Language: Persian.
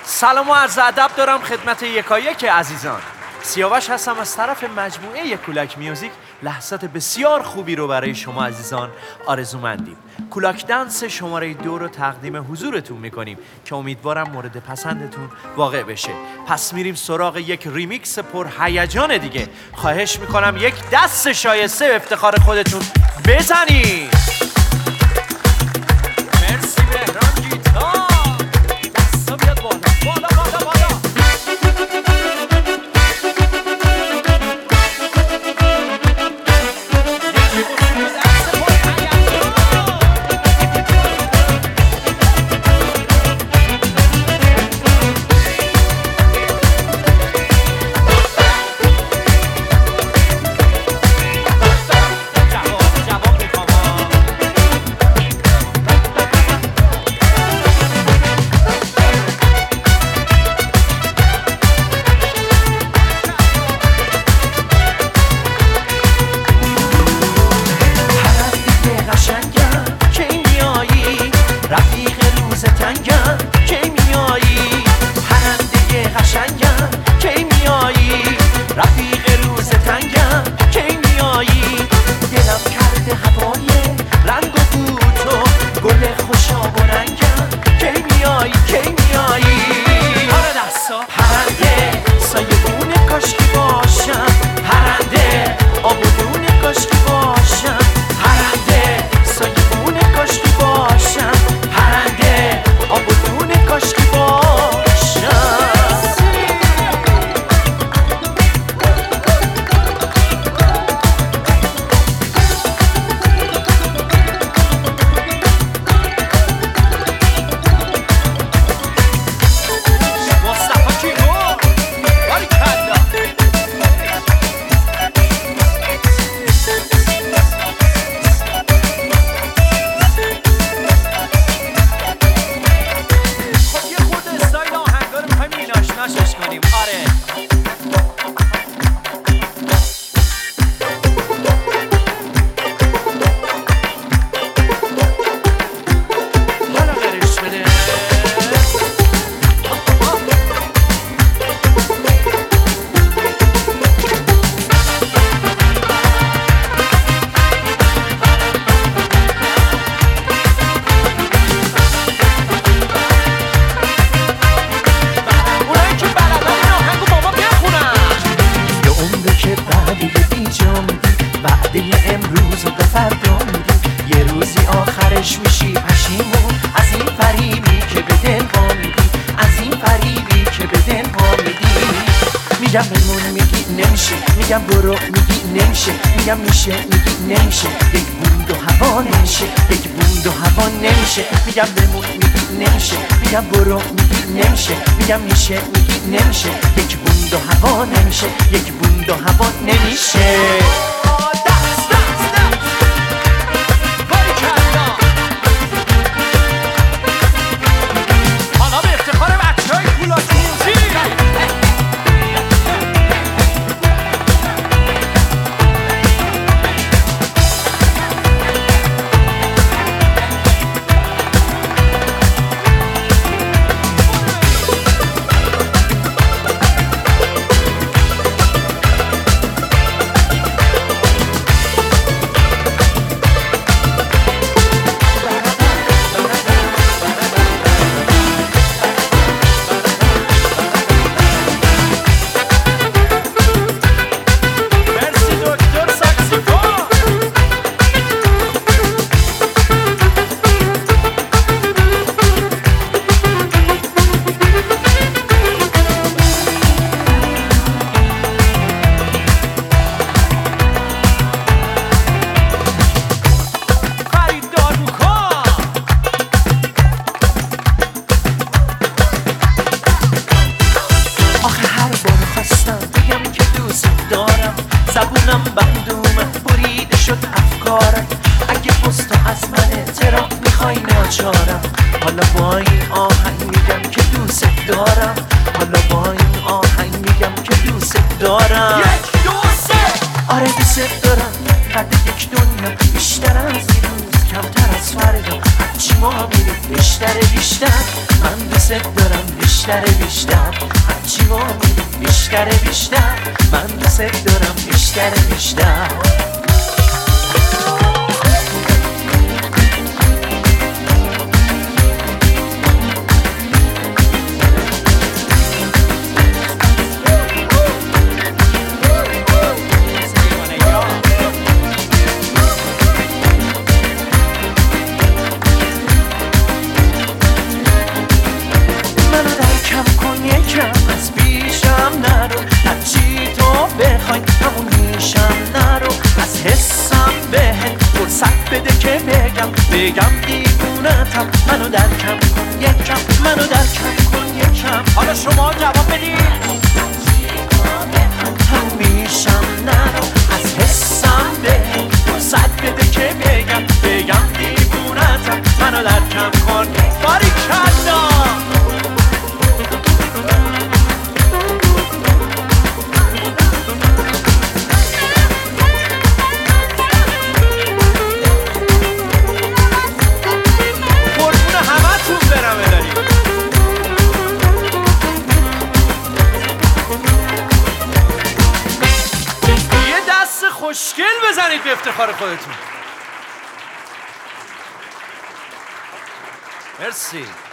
سلام و عرض ادب دارم خدمت یکایک عزیزان. سیاوش هستم از طرف مجموعه کولاک میوزیک. لحظات بسیار خوبی رو برای شما عزیزان آرزومندیم. کولاک دنس شماره 2 رو تقدیم حضورتون میکنیم که امیدوارم مورد پسندتون واقع بشه. پس میریم سراغ یک ریمیکس پر هیجان دیگه. خواهش میکنم یک دست شایسته افتخار خودتون بزنید. مرسی مهران گیتار. دستا بیاد بالا بالا بالا بالا. میشی پشیمون از این فریبی که به دل ها میدی، از این فریبی که به دل ها میدی. میگم بمون میگی نمیشه، میگم برو میگی نمیشه، میگم میشه میگی نمیشه، یک بوند و هوا نمیشه، یک بوند و هوا نمیشه. میگم بمون میگی نمیشه، میگم برو میگی نمیشه، میگم میشه میگی نمیشه، یک بوند و هوا نمیشه، یک بوند و هوا نمیشه. زبونم بند اومد بریده شد افکارم، اگه پست از من ترا میخوای ناچارم. حالا با این آهنگ میگم که دوست دارم، حالا با این آهنگ میگم که دوست دارم. یک دو سه آره دوست دارم، قد یک دنیا بیشتر از دیروز، کمتر از فردا. هرچی ما میریم بیشتر بیشتر من دوست دارم بیشتر بیشتر هرچی ما میریم بیشتر بیشتر من دوست دارم بیشتر بیشتر از پیشم نرو هرچی تو بخوای همون میشم نرو از حسم بهت فرصت بده که بگم دیوونتم منو درکم کن یکم منو درکم کن یکم حالا شما جواب بدید همون میشم نرو از حسم بهت فرصت بده که بگم دیوونتم منو درکم کن باریکلا خوشگل بزنید به افتخار خودتون. مرسی.